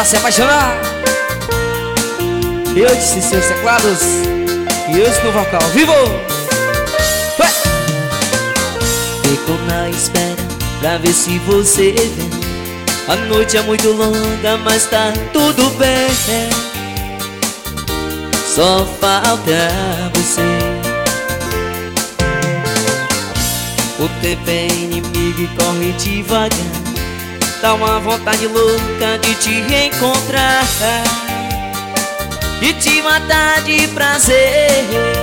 se apaixonar. Eu disse seus teclados e eu no vocal. Vivo! Vai! Fico na espera pra ver se você vem. A noite é muito longa, mas tá tudo bem. Só falta você. O tempo é inimigo e corre devagar. Dá uma vontade louca de te encontrar, de te matar de prazer.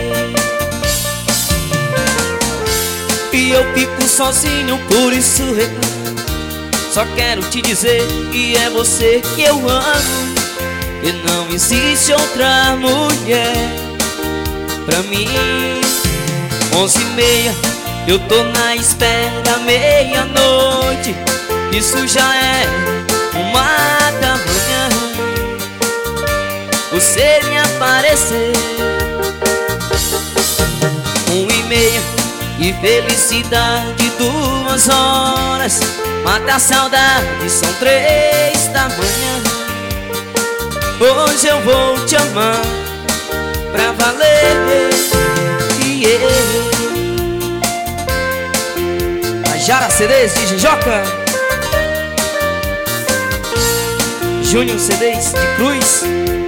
E eu fico sozinho, por isso reclamo. Só quero te dizer que é você que eu amo, e não existe outra mulher pra mim. 11h30, eu tô na espera, meia-noite. Isso já é 1 da manhã. Você me apareceu. 1h30 e felicidade 2 horas. Mata a saudade, são 3 da manhã. Hoje eu vou te amar pra valer. A Jara CDs de Jijoca, Júnior CDs de Cruz.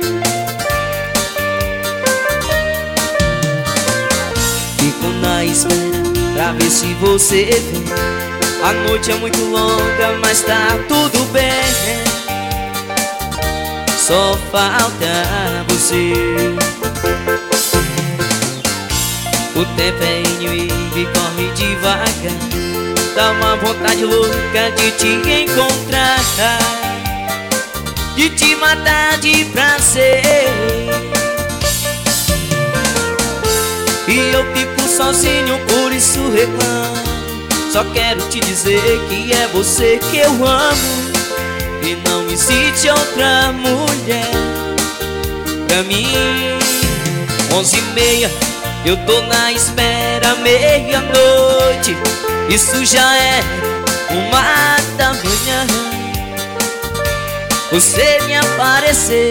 Fico na espera pra ver se você vem. A noite é muito longa, mas tá tudo bem. Só falta você. O tempo é inimigo e corre devagar. Dá uma vontade louca de te encontrar, de te matar de prazer. E eu fico sozinho, por isso reclamo. Só quero te dizer que é você que eu amo, e não existe outra mulher pra mim. 11h30, eu tô na espera, meia-noite. Isso já é 1 da manhã. Você me apareceu.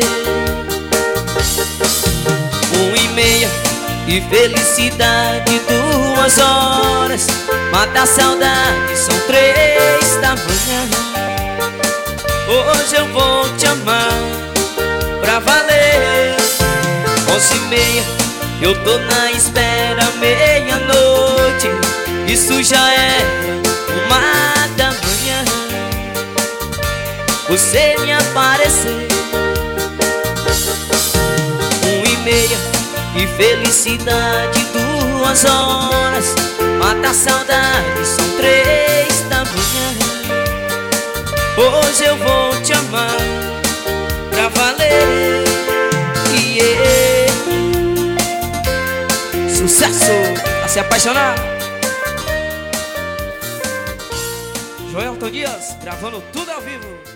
1h30 e felicidade 2 horas. Mata a saudade, são 3 da manhã. Hoje eu vou te amar pra valer. 11h30, eu tô na espera, meia-noite. Isso já é 1 da manhã. Você me apareceu. 1h30 e felicidade 2 horas. Mata a saudade, são 3 da manhã. Hoje eu vou te amar pra valer. Sucesso a se apaixonar. Joelton Dias gravando tudo ao vivo.